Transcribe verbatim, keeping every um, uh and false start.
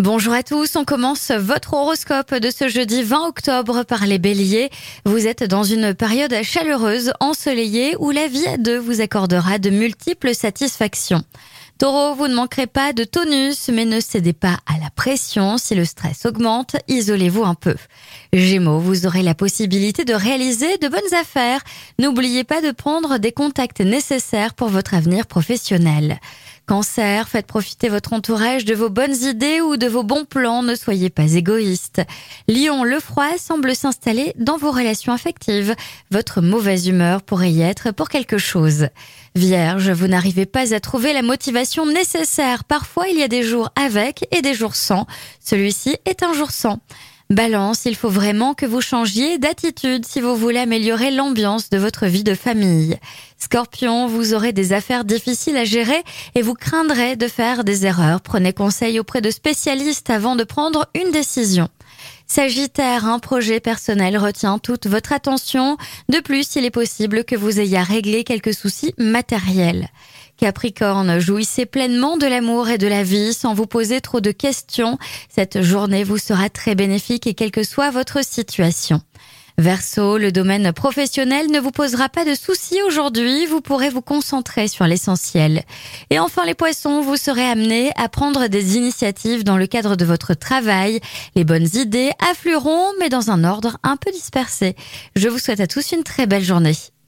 Bonjour à tous, on commence votre horoscope de ce jeudi vingt octobre par les béliers. Vous êtes dans une période chaleureuse, ensoleillée, où la vie à deux vous accordera de multiples satisfactions. Taureau, vous ne manquerez pas de tonus, mais ne cédez pas à la pression. Si le stress augmente, isolez-vous un peu. Gémeaux, vous aurez la possibilité de réaliser de bonnes affaires. N'oubliez pas de prendre des contacts nécessaires pour votre avenir professionnel. Cancer, faites profiter votre entourage de vos bonnes idées ou de vos bons plans, ne soyez pas égoïste. Lion, le froid semble s'installer dans vos relations affectives. Votre mauvaise humeur pourrait y être pour quelque chose. Vierge, vous n'arrivez pas à trouver la motivation nécessaire. Parfois, il y a des jours avec et des jours sans. Celui-ci est un jour sans. Balance, il faut vraiment que vous changiez d'attitude si vous voulez améliorer l'ambiance de votre vie de famille. Scorpion, vous aurez des affaires difficiles à gérer et vous craindrez de faire des erreurs. Prenez conseil auprès de spécialistes avant de prendre une décision. Sagittaire, un projet personnel retient toute votre attention. De plus, il est possible que vous ayez à régler quelques soucis matériels. Capricorne, jouissez pleinement de l'amour et de la vie sans vous poser trop de questions. Cette journée vous sera très bénéfique et quelle que soit votre situation. Verseau, le domaine professionnel ne vous posera pas de soucis aujourd'hui, vous pourrez vous concentrer sur l'essentiel. Et enfin les poissons, vous serez amenés à prendre des initiatives dans le cadre de votre travail. Les bonnes idées afflueront, mais dans un ordre un peu dispersé. Je vous souhaite à tous une très belle journée.